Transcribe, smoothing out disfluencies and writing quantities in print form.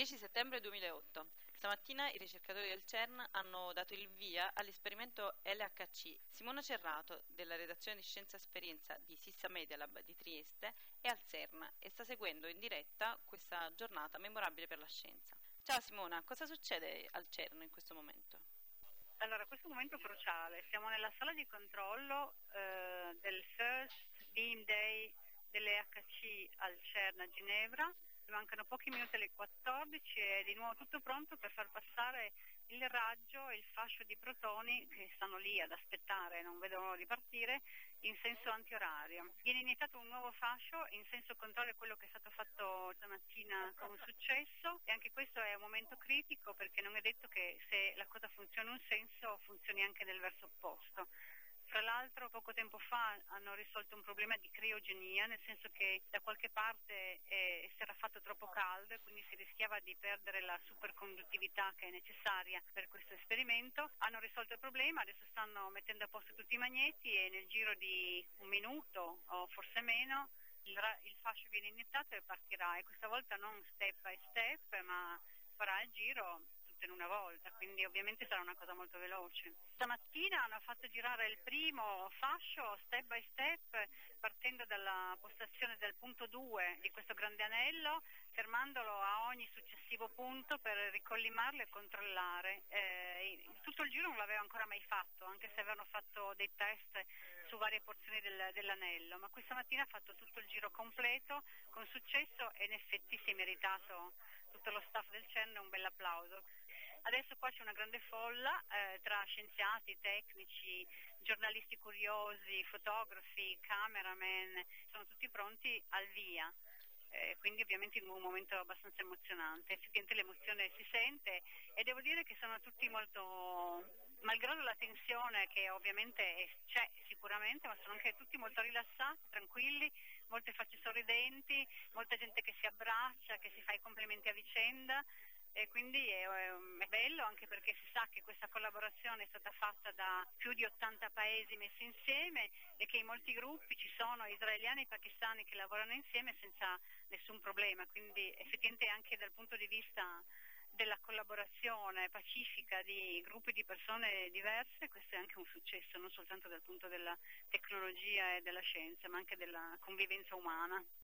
10 settembre 2008. Stamattina i ricercatori del CERN hanno dato il via all'esperimento LHC. Simona Cerrato, della redazione di Scienza Esperienza di Sissa Media Lab di Trieste, è al CERN e sta seguendo in diretta questa giornata memorabile per la scienza. Ciao Simona, cosa succede al CERN in questo momento? Allora, questo è un momento cruciale. Siamo nella sala di controllo del First Beam Day dell'EHC al CERN a Ginevra. Mancano pochi minuti alle 14 e di nuovo tutto pronto per far passare il raggio e il fascio di protoni che stanno lì ad aspettare, non vedono l'ora di partire, in senso antiorario. Viene iniziato un nuovo fascio in senso contrario a quello che è stato fatto stamattina con successo, e anche questo è un momento critico perché non è detto che se la cosa funziona in un senso funzioni anche nel verso opposto. Tra l'altro poco tempo fa hanno risolto un problema di criogenia, nel senso che da qualche parte si era fatto troppo caldo e quindi si rischiava di perdere la superconduttività che è necessaria per questo esperimento. Hanno risolto il problema, adesso stanno mettendo a posto tutti i magneti e nel giro di un minuto o forse meno il fascio viene iniziato e partirà, e questa volta non step by step ma farà il giro tutto in una volta, quindi ovviamente sarà una cosa molto veloce. Stamattina hanno fatto girare il primo fascio step by step, partendo dalla postazione del punto 2 di questo grande anello, fermandolo a ogni successivo punto per ricollimarlo e controllare. Tutto il giro non l'aveva ancora mai fatto, anche se avevano fatto dei test su varie porzioni dell'anello, ma questa mattina ha fatto tutto il giro completo con successo e in effetti si è meritato tutto lo staff del CERN un bel applauso. Adesso qua c'è una grande folla tra scienziati, tecnici, giornalisti curiosi, fotografi, cameraman, sono tutti pronti al via. Quindi ovviamente in un momento abbastanza emozionante, effettivamente l'emozione si sente e devo dire che sono tutti molto, malgrado la tensione che ovviamente c'è sicuramente, ma sono anche tutti molto rilassati, tranquilli, molte facce sorridenti, molta gente che si abbraccia, che si fa i complimenti a vicenda. E quindi è bello anche perché si sa che questa collaborazione è stata fatta da più di 80 paesi messi insieme e che in molti gruppi ci sono israeliani e pakistani che lavorano insieme senza nessun problema, quindi effettivamente anche dal punto di vista della collaborazione pacifica di gruppi di persone diverse questo è anche un successo, non soltanto dal punto della tecnologia e della scienza ma anche della convivenza umana.